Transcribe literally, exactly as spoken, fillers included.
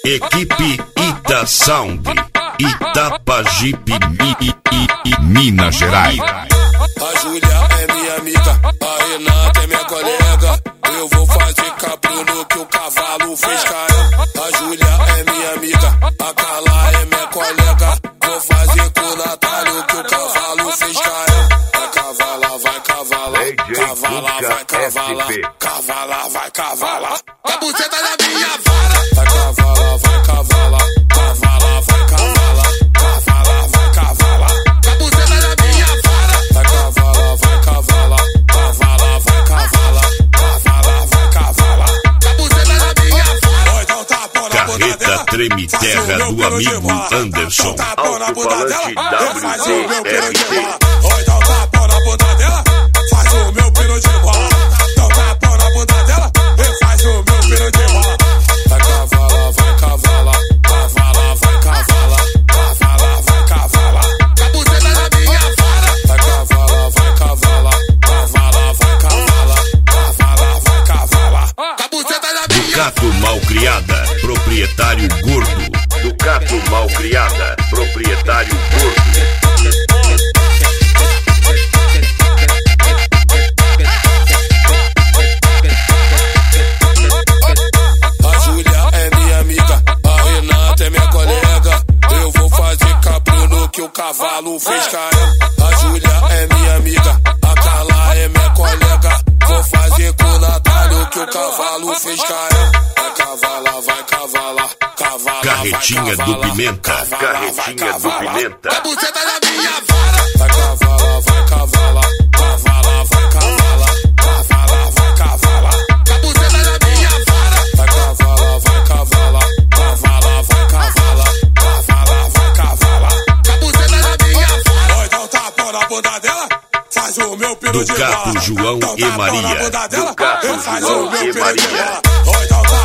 Equipe Ita Sound, Itapajipe, Minas Gerais. A Júlia é minha amiga, a Renata é minha colega. Eu vou fazer cabruno que o cavalo fez cara. A Júlia é minha amiga, a Carla é minha colega. Vou fazer com o Natália que o cavalo fez cara. A cavala vai cavalar, cavala vai cavalar, cavala vai cavalar. A buceta da minha vara. A cavala vai cavalar, cavala vai cavalar, cavala vai cavalar. A buceta da minha vara. A cavala vai cavalar, cavala vai cavalar, cavala vai cavalar. A buceta da minha vara. Carreta Treme Terra do amigo Anderson. Alto-falante W D R T. Oi, dá um tapa na bunda dela, faz o meu pino de bola. Dá um tapa na bunda dela, e faz o meu pino de bola. Vai cavala, vai cavala, cavala, vai cavala, cavala, vai cavala. A buceta da minha vara. Vai cavala, vai cavala, cavala, vai cavala, cavala, vai cavala. A buceta da minha vara. Ducato Malcriada, proprietário gordo. Ducato Malcriada, proprietário gordo. A Júlia é minha amiga, a Renata é minha colega. Eu vou fazer cabruno que o cavalo fez cara. A Júlia é minha amiga, a Carla é minha colega. Vou fazer com o Natália que o cavalo fez cara. A cavala vai cavalar, cavala Carretinha vai do cavalar, Pimenta. cavala vai Carretinha do cavalar. Pimenta. A buceta da minha vara. A cavala vai cavalar, cavala vai cavalar, cavala vai cavalar. A buceta da minha vara. A cavala vai cavalar, cavala vai cavalar, cavala vai cavalar. A buceta da minha vara. Oi, dá um tapa na bunda dela, faz o meu pino de bola. Ducato João e Maria. Ducato João e Maria. Oi, dá um tapa